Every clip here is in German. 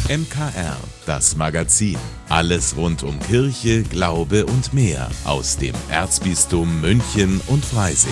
MKR, das Magazin. Alles rund um Kirche, Glaube und mehr aus dem Erzbistum München und Freising.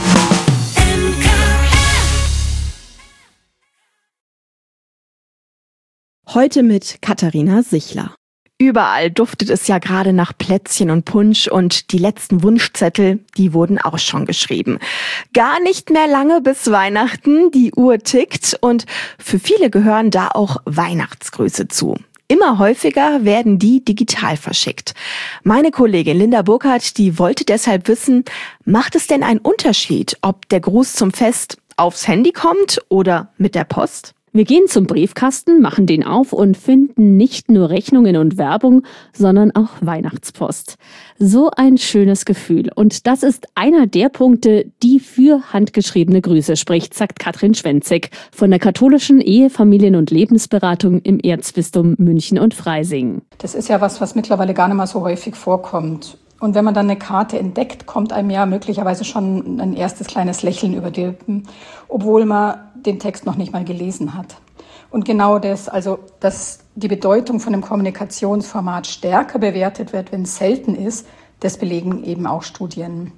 Heute mit Katharina Sichler. Überall duftet es ja gerade nach Plätzchen und Punsch und die letzten Wunschzettel, die wurden auch schon geschrieben. Gar nicht mehr lange bis Weihnachten, die Uhr tickt und für viele gehören da auch Weihnachtsgrüße zu. Immer häufiger werden die digital verschickt. Meine Kollegin Linda Burkhardt, die wollte deshalb wissen, macht es denn einen Unterschied, ob der Gruß zum Fest aufs Handy kommt oder mit der Post? Wir gehen zum Briefkasten, machen den auf und finden nicht nur Rechnungen und Werbung, sondern auch Weihnachtspost. So ein schönes Gefühl. Und das ist einer der Punkte, die für handgeschriebene Grüße spricht, sagt Katrin Schwenzek von der katholischen Ehe-, Familien- und Lebensberatung im Erzbistum München und Freising. Das ist ja was mittlerweile gar nicht mehr so häufig vorkommt. Und wenn man dann eine Karte entdeckt, kommt einem ja möglicherweise schon ein erstes kleines Lächeln über die Lippen, obwohl man den Text noch nicht mal gelesen hat. Und genau das, also dass die Bedeutung von einem Kommunikationsformat stärker bewertet wird, wenn es selten ist, das belegen eben auch Studien.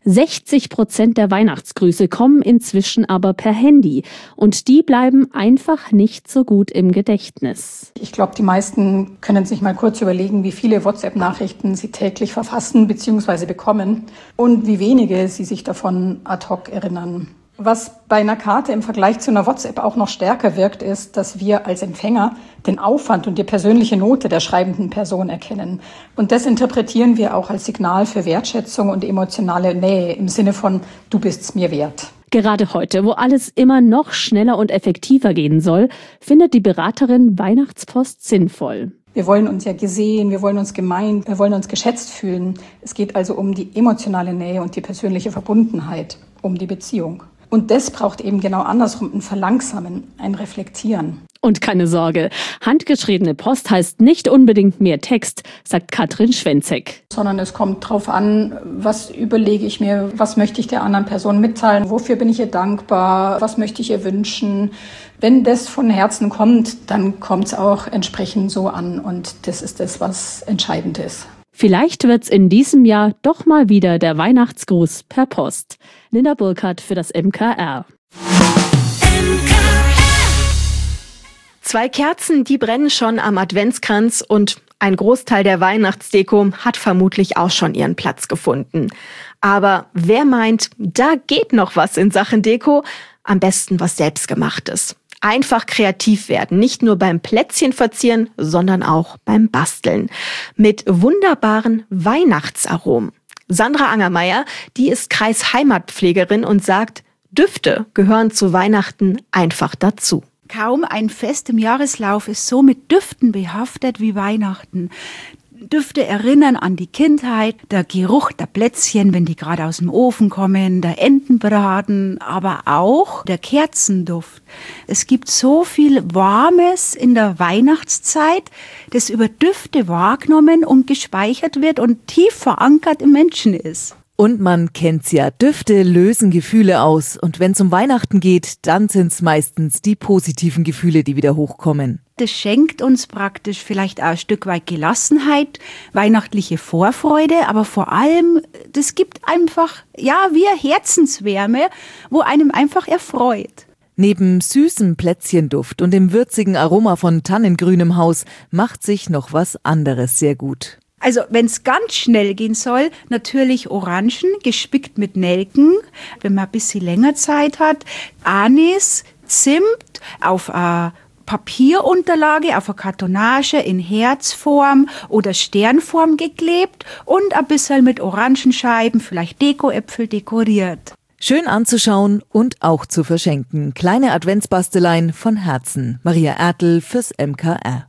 60% der Weihnachtsgrüße kommen inzwischen aber per Handy und die bleiben einfach nicht so gut im Gedächtnis. Ich glaube, die meisten können sich mal kurz überlegen, wie viele WhatsApp-Nachrichten sie täglich verfassen bzw. bekommen und wie wenige sie sich davon ad hoc erinnern. Was bei einer Karte im Vergleich zu einer WhatsApp auch noch stärker wirkt, ist, dass wir als Empfänger den Aufwand und die persönliche Note der schreibenden Person erkennen. Und das interpretieren wir auch als Signal für Wertschätzung und emotionale Nähe im Sinne von „Du bist's mir wert". Gerade heute, wo alles immer noch schneller und effektiver gehen soll, findet die Beraterin Weihnachtspost sinnvoll. Wir wollen uns ja gesehen, wir wollen uns gemeint, wir wollen uns geschätzt fühlen. Es geht also um die emotionale Nähe und die persönliche Verbundenheit, um die Beziehung. Und das braucht eben genau andersrum ein Verlangsamen, ein Reflektieren. Und keine Sorge, handgeschriebene Post heißt nicht unbedingt mehr Text, sagt Katrin Schwenzek. Sondern es kommt drauf an, was überlege ich mir, was möchte ich der anderen Person mitteilen, wofür bin ich ihr dankbar, was möchte ich ihr wünschen. Wenn das von Herzen kommt, dann kommt es auch entsprechend so an und das ist das, was entscheidend ist. Vielleicht wird's in diesem Jahr doch mal wieder der Weihnachtsgruß per Post. Linda Burkhardt für das MKR. 2 Kerzen, die brennen schon am Adventskranz und ein Großteil der Weihnachtsdeko hat vermutlich auch schon ihren Platz gefunden. Aber wer meint, da geht noch was in Sachen Deko? Am besten was Selbstgemachtes. Einfach kreativ werden, nicht nur beim Plätzchen verzieren, sondern auch beim Basteln. Mit wunderbaren Weihnachtsaromen. Sandra Angermeier, die ist Kreisheimatpflegerin und sagt, Düfte gehören zu Weihnachten einfach dazu. Kaum ein Fest im Jahreslauf ist so mit Düften behaftet wie Weihnachten. Düfte erinnern an die Kindheit, der Geruch der Plätzchen, wenn die gerade aus dem Ofen kommen, der Entenbraten, aber auch der Kerzenduft. Es gibt so viel Warmes in der Weihnachtszeit, das über Düfte wahrgenommen und gespeichert wird und tief verankert im Menschen ist. Und man kennt's ja, Düfte lösen Gefühle aus. Und wenn's um Weihnachten geht, dann sind's meistens die positiven Gefühle, die wieder hochkommen. Das schenkt uns praktisch vielleicht auch ein Stück weit Gelassenheit, weihnachtliche Vorfreude, aber vor allem, das gibt einfach, ja, wie eine Herzenswärme, wo einem einfach erfreut. Neben süßem Plätzchenduft und dem würzigen Aroma von tannengrünem Haus macht sich noch was anderes sehr gut. Also wenn es ganz schnell gehen soll, natürlich Orangen, gespickt mit Nelken, wenn man ein bisschen länger Zeit hat, Anis, Zimt auf eine Papierunterlage, auf eine Kartonage in Herzform oder Sternform geklebt und ein bisschen mit Orangenscheiben, vielleicht Dekoäpfel dekoriert. Schön anzuschauen und auch zu verschenken. Kleine Adventsbasteleien von Herzen. Maria Ertl fürs MKR.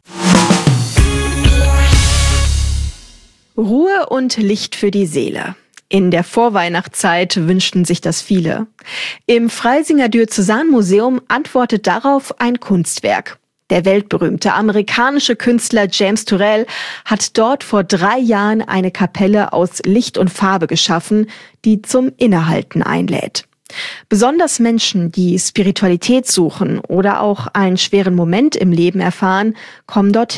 Ruhe und Licht für die Seele. In der Vorweihnachtszeit wünschten sich das viele. Im Freisinger Diözesanmuseum antwortet darauf ein Kunstwerk. Der weltberühmte amerikanische Künstler James Turrell hat dort vor 3 Jahren eine Kapelle aus Licht und Farbe geschaffen, die zum Innehalten einlädt. Besonders Menschen, die Spiritualität suchen oder auch einen schweren Moment im Leben erfahren, kommen dorthin.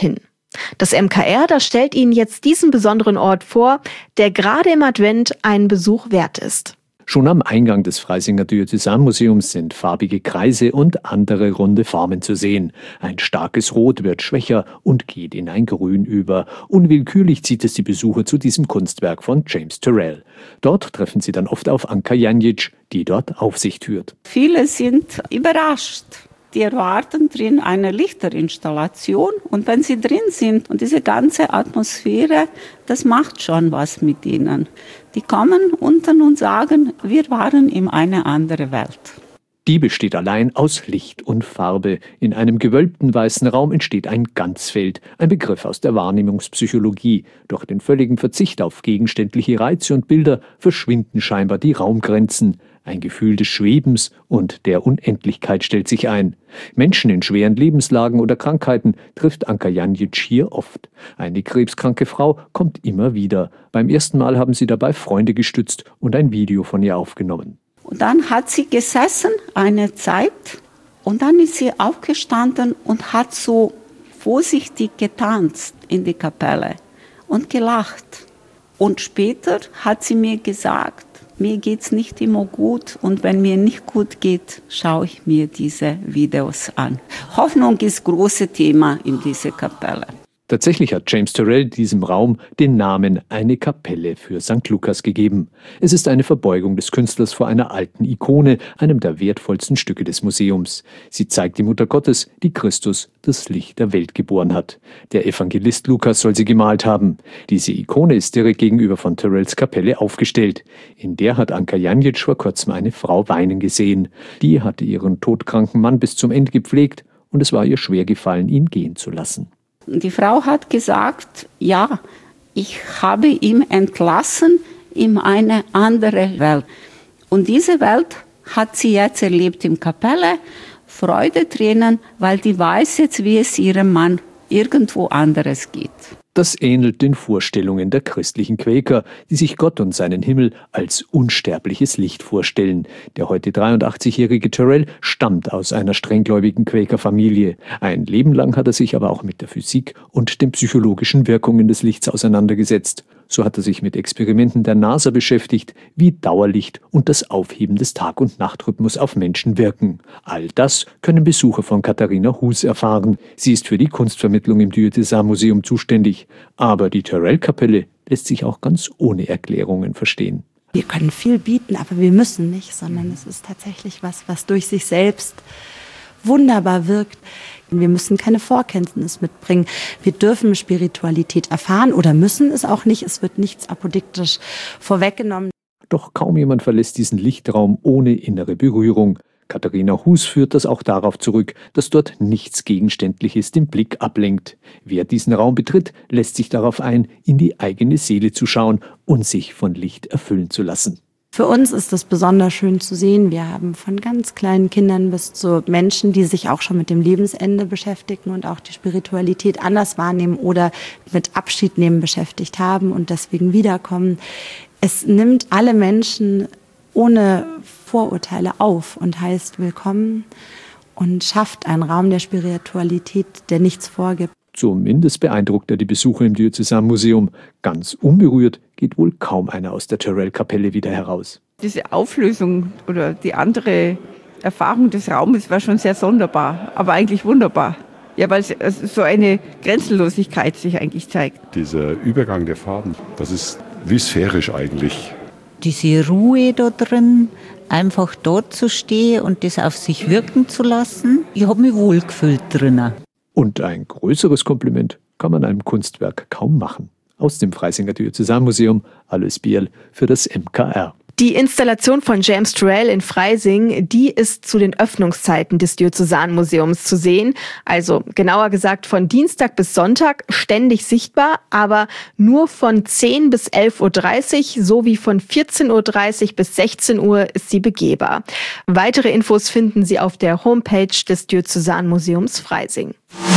Das MKR, das stellt Ihnen jetzt diesen besonderen Ort vor, der gerade im Advent einen Besuch wert ist. Schon am Eingang des Freisinger Diözesanmuseums sind farbige Kreise und andere runde Formen zu sehen. Ein starkes Rot wird schwächer und geht in ein Grün über. Unwillkürlich zieht es die Besucher zu diesem Kunstwerk von James Turrell. Dort treffen sie dann oft auf Anka Janjic, die dort Aufsicht führt. Viele sind überrascht. Die erwarten drin eine Lichterinstallation und wenn sie drin sind und diese ganze Atmosphäre, das macht schon was mit ihnen. Die kommen unten und sagen, wir waren in eine andere Welt. Die besteht allein aus Licht und Farbe. In einem gewölbten weißen Raum entsteht ein Ganzfeld, ein Begriff aus der Wahrnehmungspsychologie. Durch den völligen Verzicht auf gegenständliche Reize und Bilder verschwinden scheinbar die Raumgrenzen. Ein Gefühl des Schwebens und der Unendlichkeit stellt sich ein. Menschen in schweren Lebenslagen oder Krankheiten trifft Anka Janjic hier oft. Eine krebskranke Frau kommt immer wieder. Beim ersten Mal haben sie dabei Freunde gestützt und ein Video von ihr aufgenommen. Und dann hat sie gesessen eine Zeit und dann ist sie aufgestanden und hat so vorsichtig getanzt in die Kapelle und gelacht. Und später hat sie mir gesagt, mir geht's nicht immer gut und wenn mir nicht gut geht, schaue ich mir diese Videos an. Hoffnung ist ein großes Thema in dieser Kapelle. Tatsächlich hat James Turrell diesem Raum den Namen Eine Kapelle für St. Lukas gegeben. Es ist eine Verbeugung des Künstlers vor einer alten Ikone, einem der wertvollsten Stücke des Museums. Sie zeigt die Mutter Gottes, die Christus, das Licht der Welt, geboren hat. Der Evangelist Lukas soll sie gemalt haben. Diese Ikone ist direkt gegenüber von Turrells Kapelle aufgestellt. In der hat Anka Janjic vor kurzem eine Frau weinen gesehen. Die hatte ihren todkranken Mann bis zum Ende gepflegt und es war ihr schwer gefallen, ihn gehen zu lassen. Die Frau hat gesagt, ja, ich habe ihn entlassen in eine andere Welt. Und diese Welt hat sie jetzt erlebt in Kapelle, Freudetränen, weil die weiß jetzt, wie es ihrem Mann irgendwo anderes geht. Das ähnelt den Vorstellungen der christlichen Quäker, die sich Gott und seinen Himmel als unsterbliches Licht vorstellen. Der heute 83-jährige Turrell stammt aus einer strenggläubigen Quäkerfamilie. Ein Leben lang hat er sich aber auch mit der Physik und den psychologischen Wirkungen des Lichts auseinandergesetzt. So hat er sich mit Experimenten der NASA beschäftigt, wie Dauerlicht und das Aufheben des Tag- und Nachtrhythmus auf Menschen wirken. All das können Besucher von Katharina Hus erfahren. Sie ist für die Kunstvermittlung im Diözesanmuseum zuständig. Aber die Turrell-Kapelle lässt sich auch ganz ohne Erklärungen verstehen. Wir können viel bieten, aber wir müssen nicht, sondern es ist tatsächlich was durch sich selbst wunderbar wirkt. Wir müssen keine Vorkenntnis mitbringen. Wir dürfen Spiritualität erfahren oder müssen es auch nicht. Es wird nichts apodiktisch vorweggenommen. Doch kaum jemand verlässt diesen Lichtraum ohne innere Berührung. Katharina Hus führt das auch darauf zurück, dass dort nichts Gegenständliches den Blick ablenkt. Wer diesen Raum betritt, lässt sich darauf ein, in die eigene Seele zu schauen und sich von Licht erfüllen zu lassen. Für uns ist es besonders schön zu sehen. Wir haben von ganz kleinen Kindern bis zu Menschen, die sich auch schon mit dem Lebensende beschäftigen und auch die Spiritualität anders wahrnehmen oder mit Abschied nehmen beschäftigt haben und deswegen wiederkommen. Es nimmt alle Menschen ohne Vorurteile auf und heißt willkommen und schafft einen Raum der Spiritualität, der nichts vorgibt. Zumindest beeindruckt er die Besucher im Diözesanmuseum. Ganz unberührt geht wohl kaum einer aus der Turrell-Kapelle wieder heraus. Diese Auflösung oder die andere Erfahrung des Raumes war schon sehr sonderbar, aber eigentlich wunderbar. Ja, weil so eine Grenzenlosigkeit sich eigentlich zeigt. Dieser Übergang der Farben, das ist wie sphärisch eigentlich. Diese Ruhe da drin, einfach dort zu stehen und das auf sich wirken zu lassen, ich habe mich wohlgefühlt drinnen. Und ein größeres Kompliment kann man einem Kunstwerk kaum machen. Aus dem Freisinger Diözesanmuseum, Alois Bierl für das MKR. Die Installation von James Turrell in Freising, die ist zu den Öffnungszeiten des Diözesanmuseums zu sehen. Also genauer gesagt von Dienstag bis Sonntag ständig sichtbar, aber nur von 10 bis 11.30 Uhr sowie von 14.30 Uhr bis 16 Uhr ist sie begehbar. Weitere Infos finden Sie auf der Homepage des Diözesanmuseums Freising.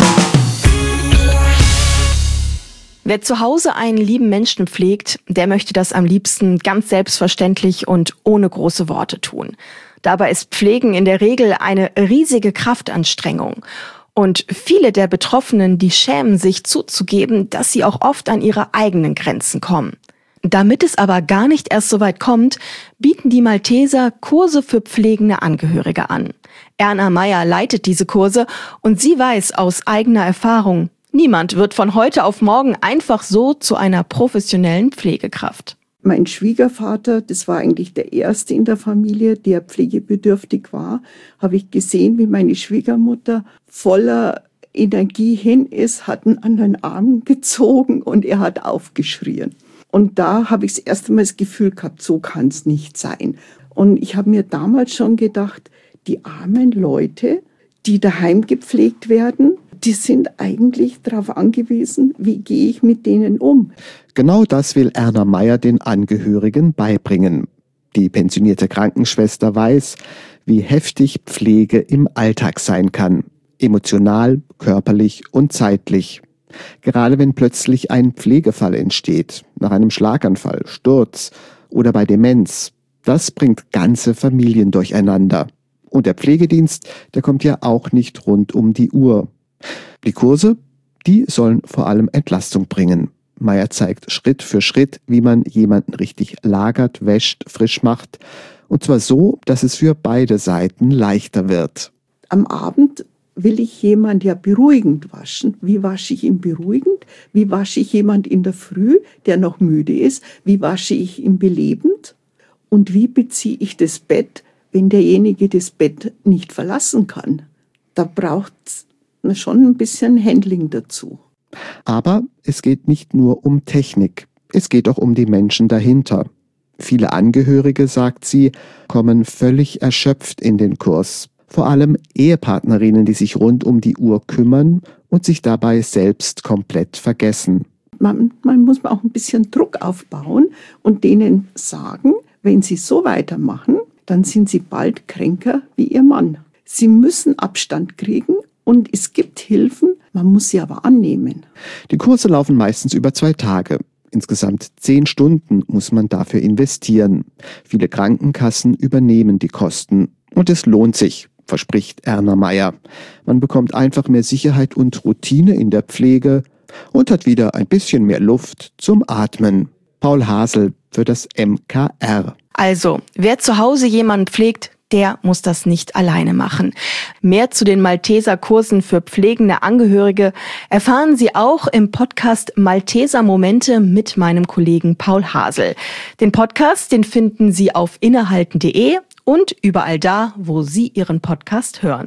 Wer zu Hause einen lieben Menschen pflegt, der möchte das am liebsten ganz selbstverständlich und ohne große Worte tun. Dabei ist Pflegen in der Regel eine riesige Kraftanstrengung. Und viele der Betroffenen, die schämen sich zuzugeben, dass sie auch oft an ihre eigenen Grenzen kommen. Damit es aber gar nicht erst so weit kommt, bieten die Malteser Kurse für pflegende Angehörige an. Erna Meyer leitet diese Kurse und sie weiß aus eigener Erfahrung, niemand wird von heute auf morgen einfach so zu einer professionellen Pflegekraft. Mein Schwiegervater, das war eigentlich der erste in der Familie, der pflegebedürftig war, habe ich gesehen, wie meine Schwiegermutter voller Energie hin ist, hat ihn an den Arm gezogen und er hat aufgeschrien. Und da habe ich das erste Mal das Gefühl gehabt, so kann es nicht sein. Und ich habe mir damals schon gedacht, die armen Leute, die daheim gepflegt werden, die sind eigentlich darauf angewiesen, wie gehe ich mit denen um. Genau das will Erna Meyer den Angehörigen beibringen. Die pensionierte Krankenschwester weiß, wie heftig Pflege im Alltag sein kann. Emotional, körperlich und zeitlich. Gerade wenn plötzlich ein Pflegefall entsteht, nach einem Schlaganfall, Sturz oder bei Demenz. Das bringt ganze Familien durcheinander. Und der Pflegedienst, der kommt ja auch nicht rund um die Uhr. Die Kurse, die sollen vor allem Entlastung bringen. Meyer zeigt Schritt für Schritt, wie man jemanden richtig lagert, wäscht, frisch macht. Und zwar so, dass es für beide Seiten leichter wird. Am Abend will ich jemand ja beruhigend waschen. Wie wasche ich ihn beruhigend? Wie wasche ich jemand in der Früh, der noch müde ist? Wie wasche ich ihn belebend? Und wie beziehe ich das Bett, wenn derjenige das Bett nicht verlassen kann? Da braucht es schon ein bisschen Handling dazu. Aber es geht nicht nur um Technik, es geht auch um die Menschen dahinter. Viele Angehörige, sagt sie, kommen völlig erschöpft in den Kurs. Vor allem Ehepartnerinnen, die sich rund um die Uhr kümmern und sich dabei selbst komplett vergessen. Man muss auch ein bisschen Druck aufbauen und denen sagen, wenn sie so weitermachen, dann sind sie bald kränker wie ihr Mann. Sie müssen Abstand kriegen. Und es gibt Hilfen, man muss sie aber annehmen. Die Kurse laufen meistens über 2 Tage. Insgesamt 10 Stunden muss man dafür investieren. Viele Krankenkassen übernehmen die Kosten. Und es lohnt sich, verspricht Erna Meyer. Man bekommt einfach mehr Sicherheit und Routine in der Pflege und hat wieder ein bisschen mehr Luft zum Atmen. Paul Hasel für das MKR. Also, wer zu Hause jemanden pflegt, der muss das nicht alleine machen. Mehr zu den Malteser Kursen für pflegende Angehörige erfahren Sie auch im Podcast Malteser Momente mit meinem Kollegen Paul Hasel. Den Podcast, den finden Sie auf innehalten.de und überall da, wo Sie Ihren Podcast hören.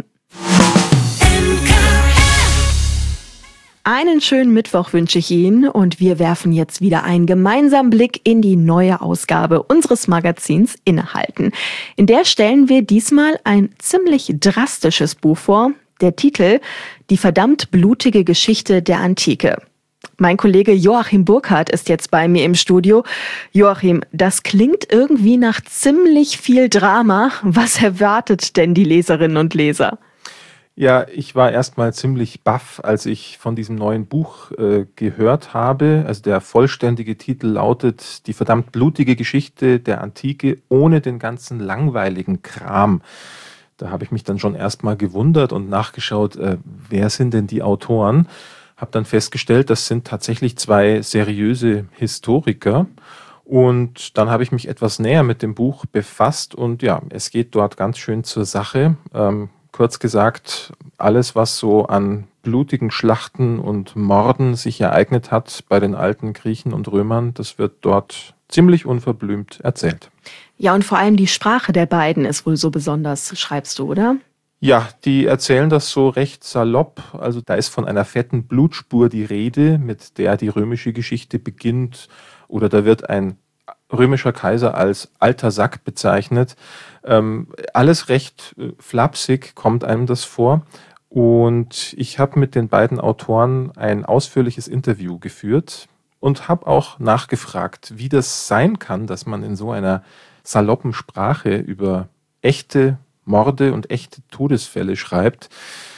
Einen schönen Mittwoch wünsche ich Ihnen und wir werfen jetzt wieder einen gemeinsamen Blick in die neue Ausgabe unseres Magazins Innehalten. In der stellen wir diesmal ein ziemlich drastisches Buch vor. Der Titel: Die verdammt blutige Geschichte der Antike. Mein Kollege Joachim Burkhardt ist jetzt bei mir im Studio. Joachim, das klingt irgendwie nach ziemlich viel Drama. Was erwartet denn die Leserinnen und Leser? Ja, ich war erstmal ziemlich baff, als ich von diesem neuen Buch gehört habe. Also der vollständige Titel lautet Die verdammt blutige Geschichte der Antike ohne den ganzen langweiligen Kram. Da habe ich mich dann schon erstmal gewundert und nachgeschaut, wer sind denn die Autoren? Habe dann festgestellt, das sind tatsächlich 2 seriöse Historiker. Und dann habe ich mich etwas näher mit dem Buch befasst und ja, es geht dort ganz schön zur Sache. Kurz gesagt, alles, was so an blutigen Schlachten und Morden sich ereignet hat bei den alten Griechen und Römern, das wird dort ziemlich unverblümt erzählt. Ja, und vor allem die Sprache der beiden ist wohl so besonders, schreibst du, oder? Ja, die erzählen das so recht salopp. Also da ist von einer fetten Blutspur die Rede, mit der die römische Geschichte beginnt. Oder da wird ein römischer Kaiser als alter Sack bezeichnet. Alles recht flapsig kommt einem das vor. Und ich habe mit den beiden Autoren ein ausführliches Interview geführt und habe auch nachgefragt, wie das sein kann, dass man in so einer saloppen Sprache über echte Morde und echte Todesfälle schreibt.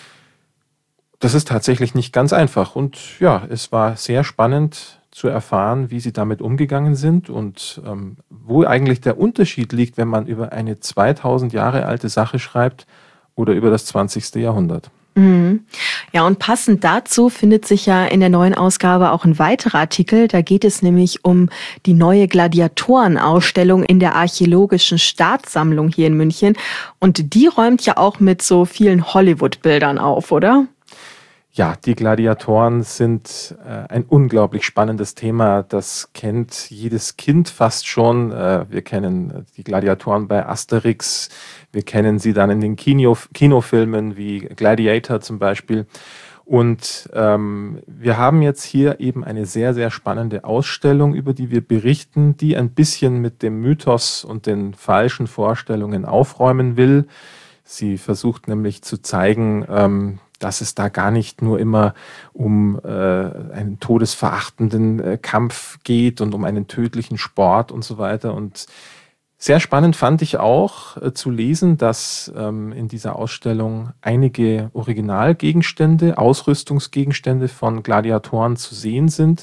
Das ist tatsächlich nicht ganz einfach. Und ja, es war sehr spannend zu erfahren, wie sie damit umgegangen sind und wo eigentlich der Unterschied liegt, wenn man über eine 2000 Jahre alte Sache schreibt oder über das 20. Jahrhundert. Ja, und passend dazu findet sich ja in der neuen Ausgabe auch ein weiterer Artikel. Da geht es nämlich um die neue Gladiatorenausstellung in der Archäologischen Staatssammlung hier in München. Und die räumt ja auch mit so vielen Hollywood-Bildern auf, oder? Ja, die Gladiatoren sind ein unglaublich spannendes Thema. Das kennt jedes Kind fast schon. Wir kennen die Gladiatoren bei Asterix. Wir kennen sie dann in den Kinofilmen wie Gladiator zum Beispiel. Und wir haben jetzt hier eben eine sehr, sehr spannende Ausstellung, über die wir berichten, die ein bisschen mit dem Mythos und den falschen Vorstellungen aufräumen will. Sie versucht nämlich zu zeigen, dass es da gar nicht nur immer um einen todesverachtenden Kampf geht und um einen tödlichen Sport und so weiter. Und sehr spannend fand ich auch zu lesen, dass in dieser Ausstellung einige Originalgegenstände, Ausrüstungsgegenstände von Gladiatoren zu sehen sind.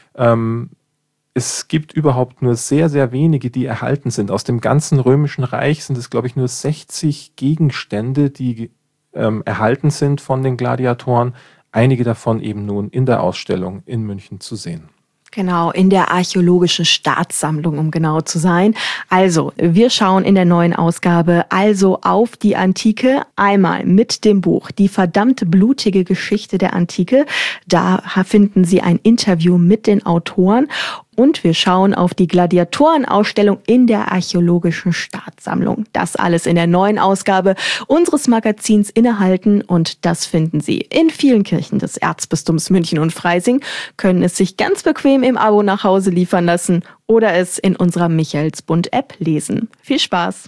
Es gibt überhaupt nur sehr, sehr wenige, die erhalten sind. Aus dem ganzen Römischen Reich sind es, glaube ich, nur 60 Gegenstände, die erhalten sind von den Gladiatoren. Einige davon eben nun in der Ausstellung in München zu sehen. Genau, in der Archäologischen Staatssammlung, um genau zu sein. Also, wir schauen in der neuen Ausgabe also auf die Antike, einmal mit dem Buch Die verdammt blutige Geschichte der Antike. Da finden Sie ein Interview mit den Autoren. Und wir schauen auf die Gladiatorenausstellung in der Archäologischen Staatssammlung. Das alles in der neuen Ausgabe unseres Magazins Innehalten. Und das finden Sie in vielen Kirchen des Erzbistums München und Freising, können es sich ganz bequem im Abo nach Hause liefern lassen oder es in unserer Michaelsbund-App lesen. Viel Spaß!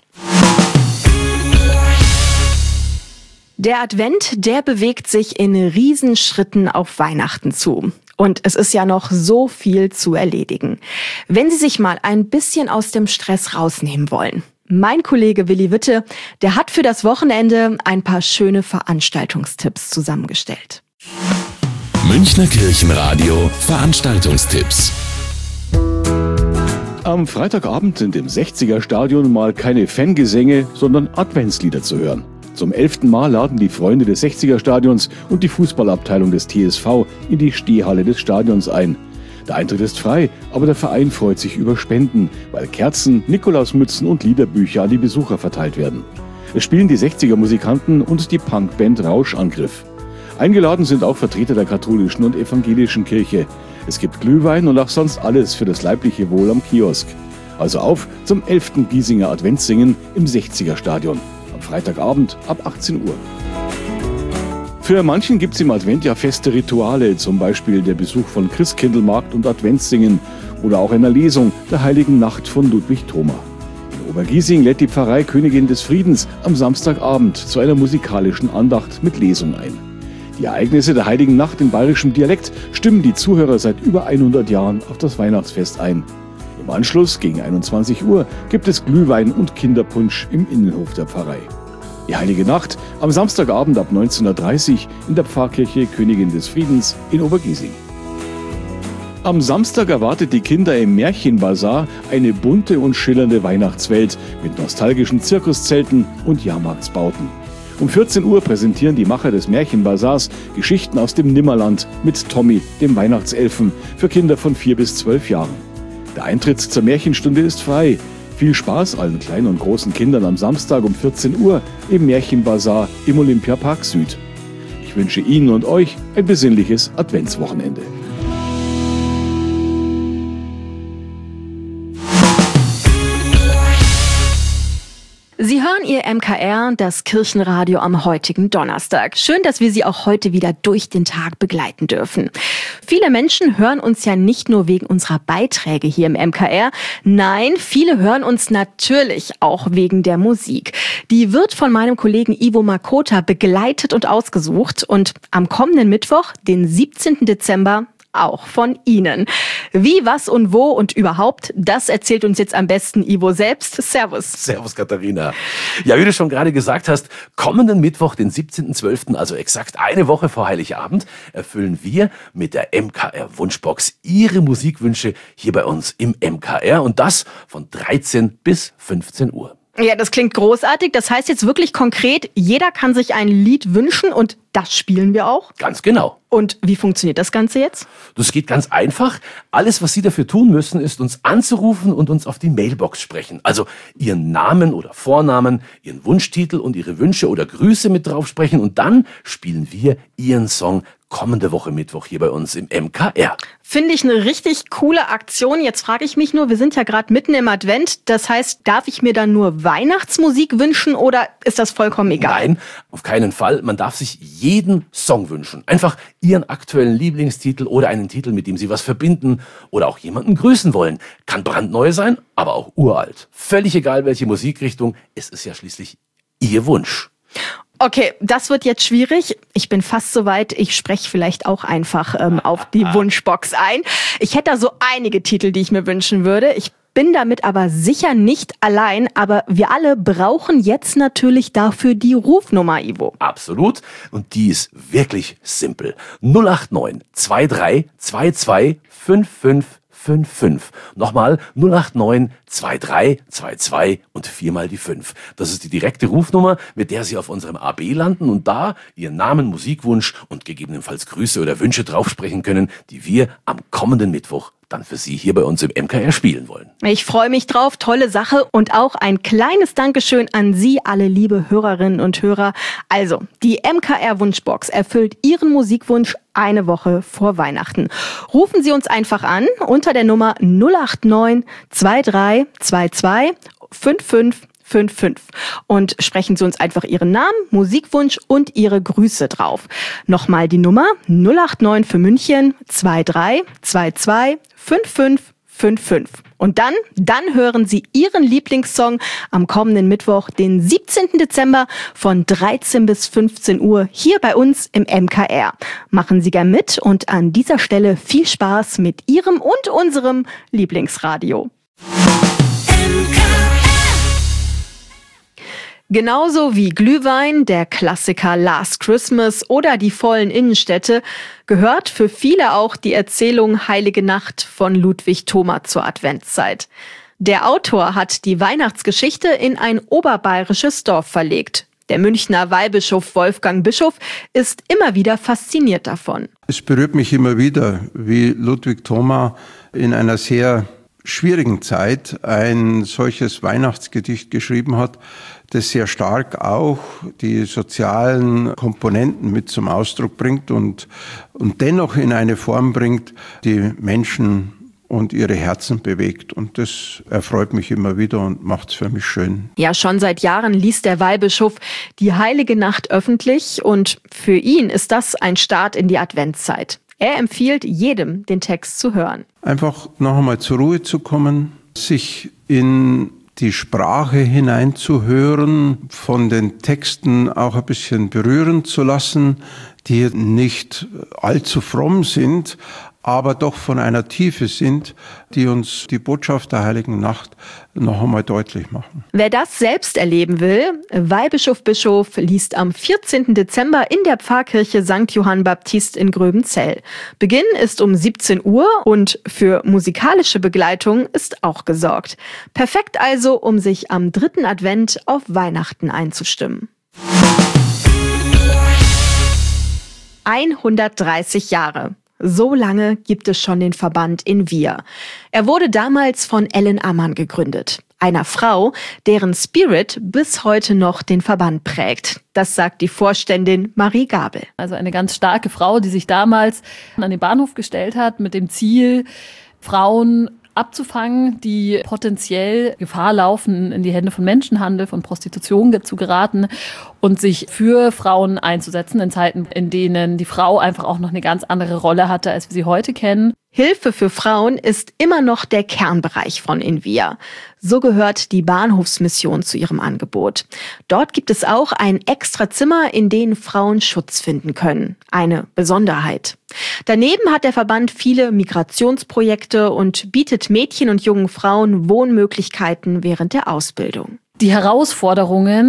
Der Advent, der bewegt sich in Riesenschritten auf Weihnachten zu. Und es ist ja noch so viel zu erledigen. Wenn Sie sich mal ein bisschen aus dem Stress rausnehmen wollen. Mein Kollege Willi Witte, der hat für das Wochenende ein paar schöne Veranstaltungstipps zusammengestellt. Münchner Kirchenradio Veranstaltungstipps. Am Freitagabend sind im 60er-Stadion mal keine Fangesänge, sondern Adventslieder zu hören. Zum 11. Mal laden die Freunde des 60er-Stadions und die Fußballabteilung des TSV in die Stehhalle des Stadions ein. Der Eintritt ist frei, aber der Verein freut sich über Spenden, weil Kerzen, Nikolausmützen und Liederbücher an die Besucher verteilt werden. Es spielen die 60er-Musikanten und die Punkband Rauschangriff. Eingeladen sind auch Vertreter der katholischen und evangelischen Kirche. Es gibt Glühwein und auch sonst alles für das leibliche Wohl am Kiosk. Also auf zum 11. Giesinger Adventssingen im 60er-Stadion. Freitagabend ab 18 Uhr. Für manchen gibt es im Advent ja feste Rituale, zum Beispiel der Besuch von Christkindlmarkt und Adventssingen oder auch einer Lesung der Heiligen Nacht von Ludwig Thoma. In Obergiesing lädt die Pfarrei Königin des Friedens am Samstagabend zu einer musikalischen Andacht mit Lesung ein. Die Ereignisse der Heiligen Nacht in bayerischem Dialekt stimmen die Zuhörer seit über 100 Jahren auf das Weihnachtsfest ein. Im Anschluss gegen 21 Uhr gibt es Glühwein und Kinderpunsch im Innenhof der Pfarrei. Die Heilige Nacht am Samstagabend ab 19:30 Uhr in der Pfarrkirche Königin des Friedens in Obergiesing. Am Samstag erwartet die Kinder im Märchenbazar eine bunte und schillernde Weihnachtswelt mit nostalgischen Zirkuszelten und Jahrmarktsbauten. Um 14 Uhr präsentieren die Macher des Märchenbazars Geschichten aus dem Nimmerland mit Tommy, dem Weihnachtselfen, für Kinder von 4 bis 12 Jahren. Der Eintritt zur Märchenstunde ist frei. Viel Spaß allen kleinen und großen Kindern am Samstag um 14 Uhr im Märchenbazar im Olympiapark Süd. Ich wünsche Ihnen und euch ein besinnliches Adventswochenende. Sie hören Ihr MKR, das Kirchenradio am heutigen Donnerstag. Schön, dass wir Sie auch heute wieder durch den Tag begleiten dürfen. Viele Menschen hören uns ja nicht nur wegen unserer Beiträge hier im MKR. Nein, viele hören uns natürlich auch wegen der Musik. Die wird von meinem Kollegen Ivo Makota begleitet und ausgesucht. Und am kommenden Mittwoch, den 17. Dezember, auch von Ihnen. Wie, was und wo und überhaupt, das erzählt uns jetzt am besten Ivo selbst. Servus. Servus, Katharina. Ja, wie du schon gerade gesagt hast, kommenden Mittwoch, den 17.12., also exakt eine Woche vor Heiligabend, erfüllen wir mit der MKR-Wunschbox Ihre Musikwünsche hier bei uns im MKR und das von 13 bis 15 Uhr. Ja, das klingt großartig. Das heißt jetzt wirklich konkret, jeder kann sich ein Lied wünschen und das spielen wir auch? Ganz genau. Und wie funktioniert das Ganze jetzt? Das geht ganz einfach. Alles, was Sie dafür tun müssen, ist uns anzurufen und uns auf die Mailbox sprechen. Also Ihren Namen oder Vornamen, Ihren Wunschtitel und Ihre Wünsche oder Grüße mit drauf sprechen. Und dann spielen wir Ihren Song kommende Woche Mittwoch hier bei uns im MKR. Finde ich eine richtig coole Aktion. Jetzt frage ich mich nur, wir sind ja gerade mitten im Advent. Das heißt, darf ich mir dann nur Weihnachtsmusik wünschen oder ist das vollkommen egal? Nein, auf keinen Fall. Man darf sich jeden Song wünschen. Einfach Ihren aktuellen Lieblingstitel oder einen Titel, mit dem Sie was verbinden oder auch jemanden grüßen wollen. Kann brandneu sein, aber auch uralt. Völlig egal, welche Musikrichtung. Es ist ja schließlich Ihr Wunsch. Okay, das wird jetzt schwierig. Ich bin fast soweit. Ich spreche vielleicht auch einfach auf die Wunschbox ein. Ich hätte da so einige Titel, die ich mir wünschen würde. Ich bin damit aber sicher nicht allein. Aber wir alle brauchen jetzt natürlich dafür die Rufnummer, Ivo. Absolut. Und die ist wirklich simpel. 089 23 22 55 55. Nochmal 089 23 22 und 4 mal die 5. Das ist die direkte Rufnummer, mit der Sie auf unserem AB landen und da Ihren Namen, Musikwunsch und gegebenenfalls Grüße oder Wünsche draufsprechen können, die wir am kommenden Mittwoch dann für Sie hier bei uns im MKR spielen wollen. Ich freue mich drauf, tolle Sache und auch ein kleines Dankeschön an Sie, alle liebe Hörerinnen und Hörer. Also, die MKR Wunschbox erfüllt Ihren Musikwunsch eine Woche vor Weihnachten. Rufen Sie uns einfach an unter der Nummer 089 23 22 55 55 und sprechen Sie uns einfach Ihren Namen, Musikwunsch und Ihre Grüße drauf. Nochmal die Nummer 089 für München 23 22 55 55. Und dann hören Sie Ihren Lieblingssong am kommenden Mittwoch, den 17. Dezember von 13 bis 15 Uhr hier bei uns im MKR. Machen Sie gern mit und an dieser Stelle viel Spaß mit Ihrem und unserem Lieblingsradio. Genauso wie Glühwein, der Klassiker Last Christmas oder die vollen Innenstädte, gehört für viele auch die Erzählung Heilige Nacht von Ludwig Thoma zur Adventszeit. Der Autor hat die Weihnachtsgeschichte in ein oberbayerisches Dorf verlegt. Der Münchner Weihbischof Wolfgang Bischof ist immer wieder fasziniert davon. Es berührt mich immer wieder, wie Ludwig Thoma in einer sehr schwierigen Zeit ein solches Weihnachtsgedicht geschrieben hat, das sehr stark auch die sozialen Komponenten mit zum Ausdruck bringt und dennoch in eine Form bringt, die Menschen und ihre Herzen bewegt. Und das erfreut mich immer wieder und macht es für mich schön. Ja, schon seit Jahren liest der Weihbischof die Heilige Nacht öffentlich und für ihn ist das ein Start in die Adventszeit. Er empfiehlt jedem, den Text zu hören. Einfach noch einmal zur Ruhe zu kommen, sich in die Sprache hineinzuhören, von den Texten auch ein bisschen berühren zu lassen, die nicht allzu fromm sind, aber doch von einer Tiefe sind, die uns die Botschaft der Heiligen Nacht noch einmal deutlich machen. Wer das selbst erleben will, Weihbischof Bischof liest am 14. Dezember in der Pfarrkirche St. Johann Baptist in Gröbenzell. Beginn ist um 17 Uhr und für musikalische Begleitung ist auch gesorgt. Perfekt also, um sich am 3. Advent auf Weihnachten einzustimmen. 130 Jahre. So lange gibt es schon den Verband in Wir. Er wurde damals von Ellen Ammann gegründet, einer Frau, deren Spirit bis heute noch den Verband prägt. Das sagt die Vorständin Marie Gabel. Also eine ganz starke Frau, die sich damals an den Bahnhof gestellt hat mit dem Ziel, Frauen abzufangen, die potenziell Gefahr laufen, in die Hände von Menschenhandel, von Prostitution zu geraten und sich für Frauen einzusetzen in Zeiten, in denen die Frau einfach auch noch eine ganz andere Rolle hatte, als wir sie heute kennen. Hilfe für Frauen ist immer noch der Kernbereich von InVia. So gehört die Bahnhofsmission zu ihrem Angebot. Dort gibt es auch ein extra Zimmer, in dem Frauen Schutz finden können. Eine Besonderheit. Daneben hat der Verband viele Migrationsprojekte und bietet Mädchen und jungen Frauen Wohnmöglichkeiten während der Ausbildung. Die Herausforderungen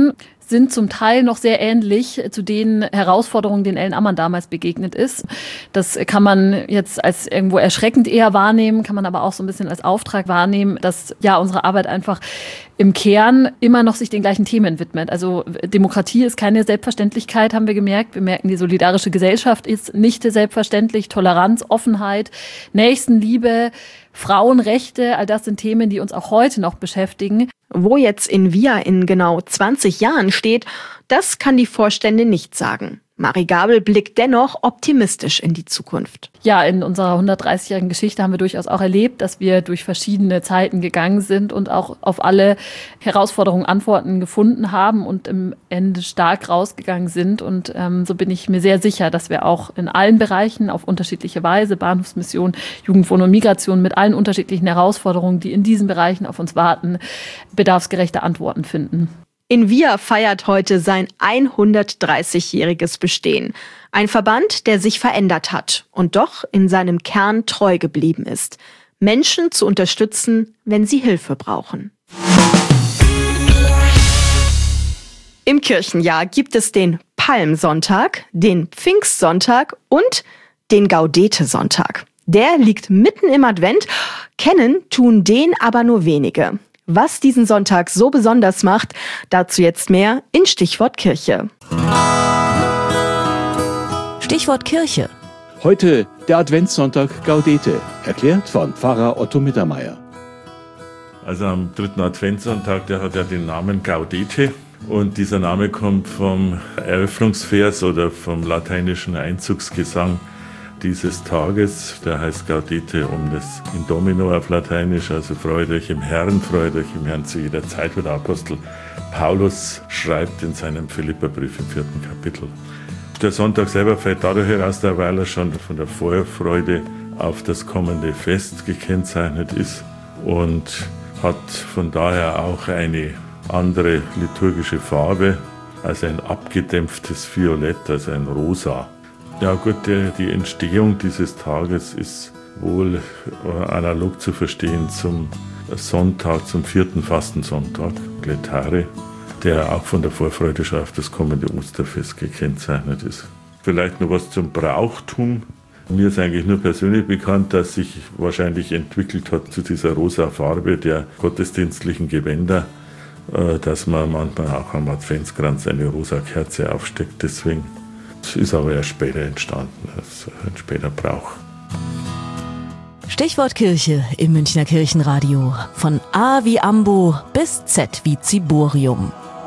sind zum Teil noch sehr ähnlich zu den Herausforderungen, denen Ellen Ammann damals begegnet ist. Das kann man jetzt als irgendwo erschreckend eher wahrnehmen, kann man aber auch so ein bisschen als Auftrag wahrnehmen, dass ja unsere Arbeit einfach im Kern immer noch sich den gleichen Themen widmet. Also Demokratie ist keine Selbstverständlichkeit, haben wir gemerkt. Wir merken, die solidarische Gesellschaft ist nicht selbstverständlich. Toleranz, Offenheit, Nächstenliebe, Frauenrechte, all das sind Themen, die uns auch heute noch beschäftigen. Wo jetzt INVIA in genau 20 Jahren steht, das kann die Vorständin nicht sagen. Marie Gabel blickt dennoch optimistisch in die Zukunft. Ja, in unserer 130-jährigen Geschichte haben wir durchaus auch erlebt, dass wir durch verschiedene Zeiten gegangen sind und auch auf alle Herausforderungen Antworten gefunden haben und im Ende stark rausgegangen sind. Und so bin ich mir sehr sicher, dass wir auch in allen Bereichen auf unterschiedliche Weise, Bahnhofsmission, Jugendwohnen und Migration, mit allen unterschiedlichen Herausforderungen, die in diesen Bereichen auf uns warten, bedarfsgerechte Antworten finden. INVIA feiert heute sein 130-jähriges Bestehen. Ein Verband, der sich verändert hat und doch in seinem Kern treu geblieben ist. Menschen zu unterstützen, wenn sie Hilfe brauchen. Im Kirchenjahr gibt es den Palmsonntag, den Pfingstsonntag und den Gaudete-Sonntag. Der liegt mitten im Advent, kennen tun den aber nur wenige. Was diesen Sonntag so besonders macht, dazu jetzt mehr in Stichwort Kirche. Stichwort Kirche. Heute der Adventssonntag Gaudete, erklärt von Pfarrer Otto Mittermeier. Also am dritten Adventssonntag, der hat ja den Namen Gaudete. Und dieser Name kommt vom Eröffnungsvers oder vom lateinischen Einzugsgesang dieses Tages, der heißt Gaudete omnes in Domino auf Lateinisch, also freut euch im Herrn zu jeder Zeit, wo der Apostel Paulus schreibt in seinem Philipperbrief im 4. Kapitel. Der Sonntag selber fällt dadurch heraus, weil er schon von der Vorfreude auf das kommende Fest gekennzeichnet ist und hat von daher auch eine andere liturgische Farbe, also ein abgedämpftes Violett, also ein Rosa. Ja gut, die Entstehung dieses Tages ist wohl analog zu verstehen zum Sonntag, zum 4. Fastensonntag, Letare, der auch von der Vorfreude schon auf das kommende Osterfest gekennzeichnet ist. Vielleicht noch was zum Brauchtum. Mir ist eigentlich nur persönlich bekannt, dass sich wahrscheinlich entwickelt hat zu dieser rosa Farbe der gottesdienstlichen Gewänder, dass man manchmal auch am Adventskranz eine rosa Kerze aufsteckt. Deswegen ist aber erst später entstanden, das ist ein später Brauch. Stichwort Kirche im Münchner Kirchenradio. Von A wie Ambo bis Z wie Ziborium.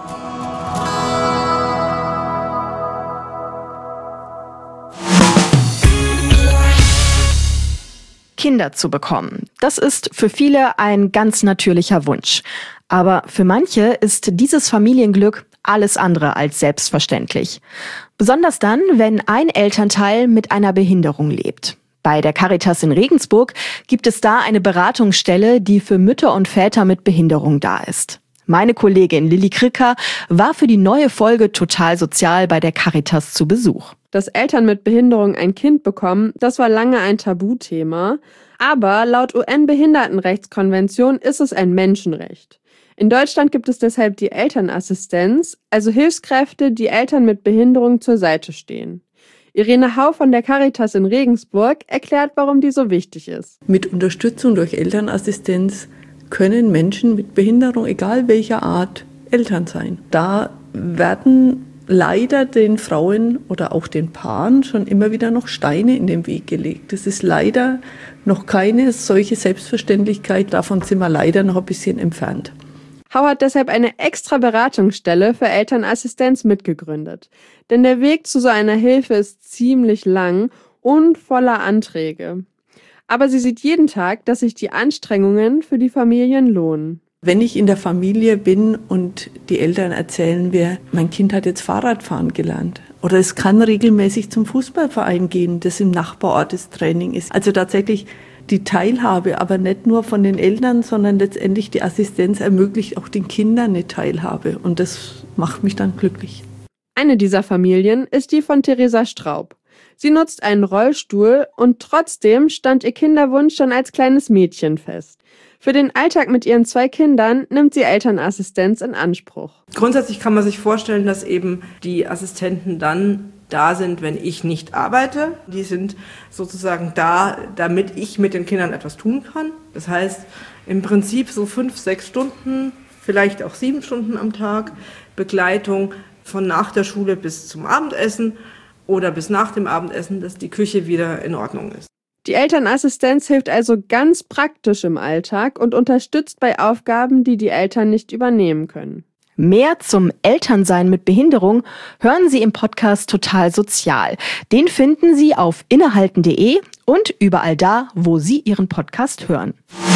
Kinder zu bekommen, das ist für viele ein ganz natürlicher Wunsch. Aber für manche ist dieses Familienglück alles andere als selbstverständlich. Besonders dann, wenn ein Elternteil mit einer Behinderung lebt. Bei der Caritas in Regensburg gibt es da eine Beratungsstelle, die für Mütter und Väter mit Behinderung da ist. Meine Kollegin Lilly Kricker war für die neue Folge Total Sozial bei der Caritas zu Besuch. Dass Eltern mit Behinderung ein Kind bekommen, das war lange ein Tabuthema. Aber laut UN-Behindertenrechtskonvention ist es ein Menschenrecht. In Deutschland gibt es deshalb die Elternassistenz, also Hilfskräfte, die Eltern mit Behinderung zur Seite stehen. Irene Hau von der Caritas in Regensburg erklärt, warum die so wichtig ist. Mit Unterstützung durch Elternassistenz können Menschen mit Behinderung, egal welcher Art, Eltern sein. Da werden leider den Frauen oder auch den Paaren schon immer wieder noch Steine in den Weg gelegt. Das ist leider noch keine solche Selbstverständlichkeit. Davon sind wir leider noch ein bisschen entfernt. Hau hat deshalb eine extra Beratungsstelle für Elternassistenz mitgegründet. Denn der Weg zu so einer Hilfe ist ziemlich lang und voller Anträge. Aber sie sieht jeden Tag, dass sich die Anstrengungen für die Familien lohnen. Wenn ich in der Familie bin und die Eltern erzählen mir, mein Kind hat jetzt Fahrradfahren gelernt oder es kann regelmäßig zum Fußballverein gehen, das im Nachbarort das Training ist. Also tatsächlich die Teilhabe, aber nicht nur von den Eltern, sondern letztendlich die Assistenz ermöglicht auch den Kindern eine Teilhabe und das macht mich dann glücklich. Eine dieser Familien ist die von Theresa Straub. Sie nutzt einen Rollstuhl und trotzdem stand ihr Kinderwunsch schon als kleines Mädchen fest. Für den Alltag mit ihren 2 Kindern nimmt sie Elternassistenz in Anspruch. Grundsätzlich kann man sich vorstellen, dass eben die Assistenten dann da sind, wenn ich nicht arbeite. Die sind sozusagen da, damit ich mit den Kindern etwas tun kann. Das heißt, im Prinzip so 5-6 Stunden, vielleicht auch 7 Stunden am Tag, Begleitung von nach der Schule bis zum Abendessen oder bis nach dem Abendessen, dass die Küche wieder in Ordnung ist. Die Elternassistenz hilft also ganz praktisch im Alltag und unterstützt bei Aufgaben, die die Eltern nicht übernehmen können. Mehr zum Elternsein mit Behinderung hören Sie im Podcast Total Sozial. Den finden Sie auf innehalten.de und überall da, wo Sie Ihren Podcast hören.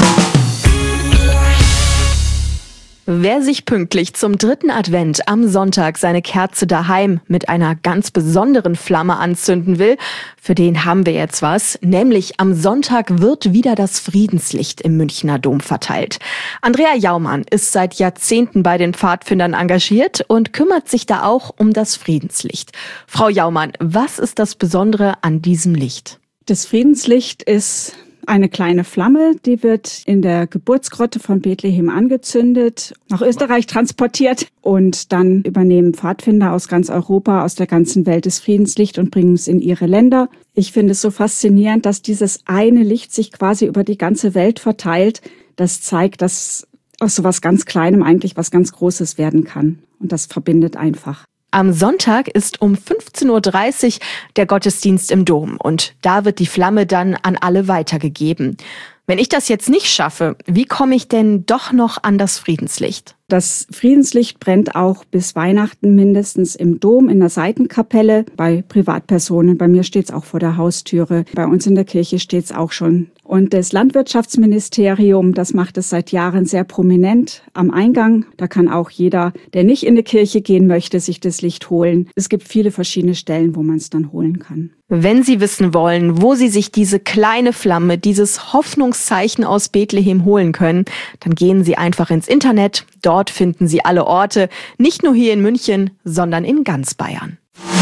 Wer sich pünktlich zum 3. Advent am Sonntag seine Kerze daheim mit einer ganz besonderen Flamme anzünden will, für den haben wir jetzt was. Nämlich am Sonntag wird wieder das Friedenslicht im Münchner Dom verteilt. Andrea Jaumann ist seit Jahrzehnten bei den Pfadfindern engagiert und kümmert sich da auch um das Friedenslicht. Frau Jaumann, was ist das Besondere an diesem Licht? Das Friedenslicht ist eine kleine Flamme, die wird in der Geburtsgrotte von Bethlehem angezündet, nach Österreich transportiert und dann übernehmen Pfadfinder aus ganz Europa, aus der ganzen Welt das Friedenslicht und bringen es in ihre Länder. Ich finde es so faszinierend, dass dieses eine Licht sich quasi über die ganze Welt verteilt. Das zeigt, dass aus so was ganz Kleinem eigentlich was ganz Großes werden kann. Und das verbindet einfach. Am Sonntag ist um 15.30 Uhr der Gottesdienst im Dom und da wird die Flamme dann an alle weitergegeben. Wenn ich das jetzt nicht schaffe, wie komme ich denn doch noch an das Friedenslicht? Das Friedenslicht brennt auch bis Weihnachten mindestens im Dom, in der Seitenkapelle, bei Privatpersonen. Bei mir steht es auch vor der Haustüre. Bei uns in der Kirche steht es auch schon. Und das Landwirtschaftsministerium, das macht es seit Jahren sehr prominent am Eingang. Da kann auch jeder, der nicht in die Kirche gehen möchte, sich das Licht holen. Es gibt viele verschiedene Stellen, wo man es dann holen kann. Wenn Sie wissen wollen, wo Sie sich diese kleine Flamme, dieses Hoffnungszeichen aus Bethlehem holen können, dann gehen Sie einfach ins Internet. Dort finden Sie alle Orte, nicht nur hier in München, sondern in ganz Bayern.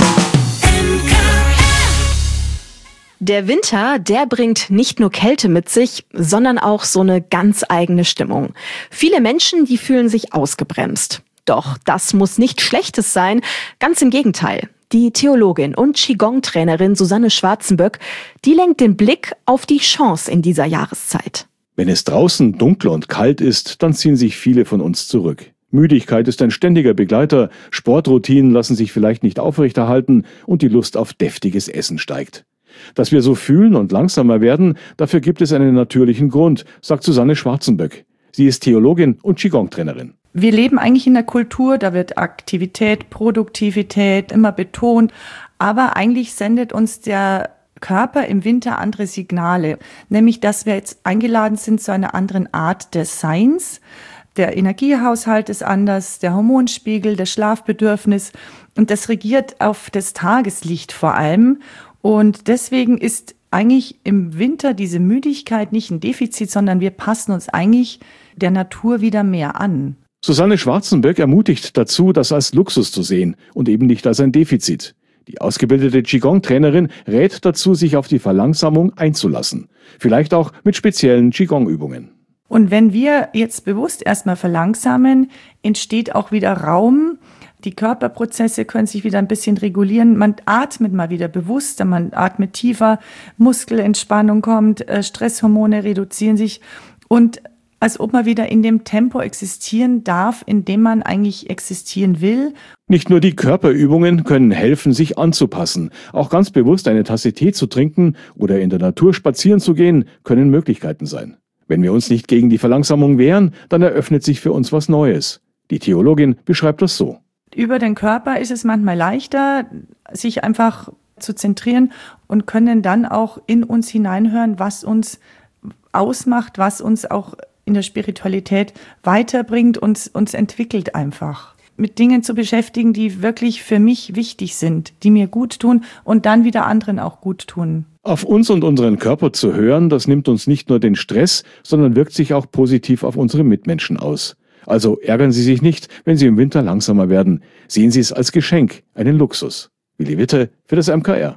Der Winter, der bringt nicht nur Kälte mit sich, sondern auch so eine ganz eigene Stimmung. Viele Menschen, die fühlen sich ausgebremst. Doch das muss nichts Schlechtes sein, ganz im Gegenteil. Die Theologin und Qigong-Trainerin Susanne Schwarzenböck, die lenkt den Blick auf die Chance in dieser Jahreszeit. Wenn es draußen dunkel und kalt ist, dann ziehen sich viele von uns zurück. Müdigkeit ist ein ständiger Begleiter, Sportroutinen lassen sich vielleicht nicht aufrechterhalten und die Lust auf deftiges Essen steigt. Dass wir so fühlen und langsamer werden, dafür gibt es einen natürlichen Grund, sagt Susanne Schwarzenböck. Sie ist Theologin und Qigong-Trainerin. Wir leben eigentlich in einer Kultur, da wird Aktivität, Produktivität immer betont, aber eigentlich sendet uns der Körper im Winter andere Signale, nämlich dass wir jetzt eingeladen sind zu einer anderen Art des Seins. Der Energiehaushalt ist anders, der Hormonspiegel, das Schlafbedürfnis und das regiert auf das Tageslicht vor allem. Und deswegen ist eigentlich im Winter diese Müdigkeit nicht ein Defizit, sondern wir passen uns eigentlich der Natur wieder mehr an. Susanne Schwarzenböck ermutigt dazu, das als Luxus zu sehen und eben nicht als ein Defizit. Die ausgebildete Qigong-Trainerin rät dazu, sich auf die Verlangsamung einzulassen. Vielleicht auch mit speziellen Qigong-Übungen. Und wenn wir jetzt bewusst erstmal verlangsamen, entsteht auch wieder Raum. Die Körperprozesse können sich wieder ein bisschen regulieren. Man atmet mal wieder bewusster, man atmet tiefer, Muskelentspannung kommt, Stresshormone reduzieren sich und als ob man wieder in dem Tempo existieren darf, in dem man eigentlich existieren will. Nicht nur die Körperübungen können helfen, sich anzupassen. Auch ganz bewusst eine Tasse Tee zu trinken oder in der Natur spazieren zu gehen, können Möglichkeiten sein. Wenn wir uns nicht gegen die Verlangsamung wehren, dann eröffnet sich für uns was Neues. Die Theologin beschreibt das so. Über den Körper ist es manchmal leichter, sich einfach zu zentrieren und können dann auch in uns hineinhören, was uns ausmacht, was uns auch in der Spiritualität weiterbringt und uns entwickelt einfach. Mit Dingen zu beschäftigen, die wirklich für mich wichtig sind, die mir gut tun und dann wieder anderen auch gut tun. Auf uns und unseren Körper zu hören, das nimmt uns nicht nur den Stress, sondern wirkt sich auch positiv auf unsere Mitmenschen aus. Also ärgern Sie sich nicht, wenn Sie im Winter langsamer werden. Sehen Sie es als Geschenk, einen Luxus. Willi Witte für das MKR.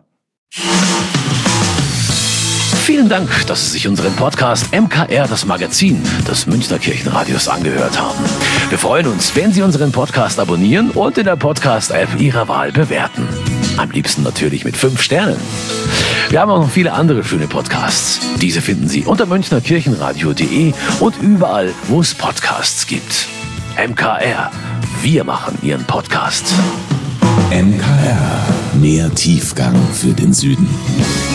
Vielen Dank, dass Sie sich unseren Podcast MKR, das Magazin des Münchner Kirchenradios, angehört haben. Wir freuen uns, wenn Sie unseren Podcast abonnieren und in der Podcast-App Ihrer Wahl bewerten. Am liebsten natürlich mit 5 Sternen. Wir haben auch noch viele andere schöne Podcasts. Diese finden Sie unter münchnerkirchenradio.de und überall, wo es Podcasts gibt. MKR, wir machen Ihren Podcast. MKR, mehr Tiefgang für den Süden.